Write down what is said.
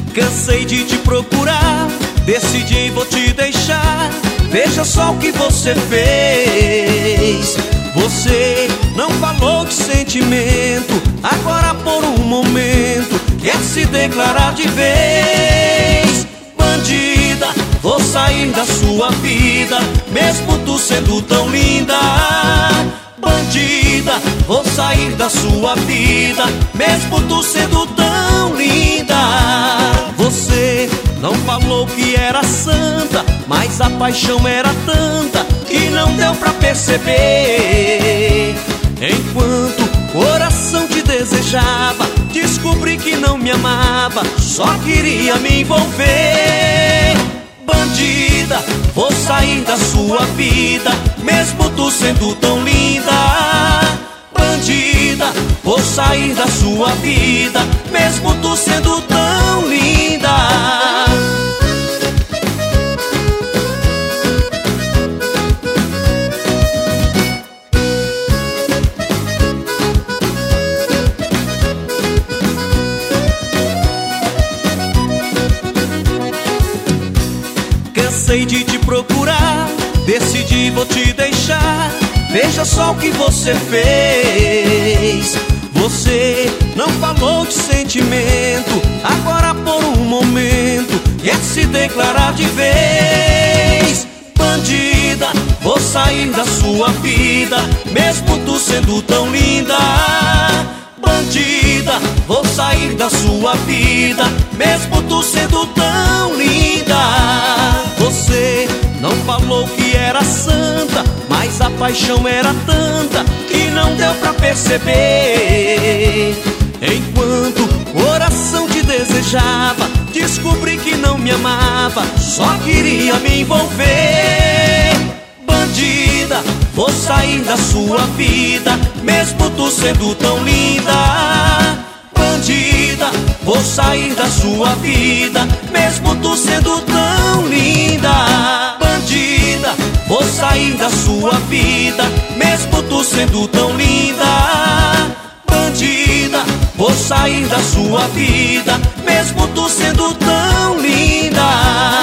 Cansei de te procurar, decidi vou te deixar. Veja só o que você fez. Você não falou de sentimento, agora por um momento quer se declarar de vez. Bandida, vou sair da sua vida, mesmo tu sendo tão linda. Bandida, vou sair da sua vida, mesmo tu sendo tão linda. Você não falou que era santa, mas a paixão era tanta que não deu pra perceber. Enquanto o coração te desejava, descobri que não me amava, só queria me envolver. Bandida, vou sair da sua vida, mesmo tu sendo tão linda. Bandida, vou sair da sua vida, mesmo tu sendo tão linda. Cansei de te procurar, decidi vou te deixar. Veja só o que você fez. Você não falou de sentimento, agora por um momento quer se declarar de vez. Bandida, vou sair da sua vida, mesmo tu sendo tão linda. Bandida, vou sair da sua vida, mesmo tu sendo tão linda. Você não falou que era santa, mas a paixão era tanta que não deu pra perceber. Enquanto o coração te desejava, descobri que não me amava, só queria me envolver. Bandida, vou sair da sua vida, mesmo tu sendo tão linda. Bandida, vou sair da sua vida, mesmo tu sendo tão linda. Bandida, vou sair da sua vida, mesmo tu sendo tão linda. Bandida, vou sair da sua vida, mesmo tu sendo tão linda.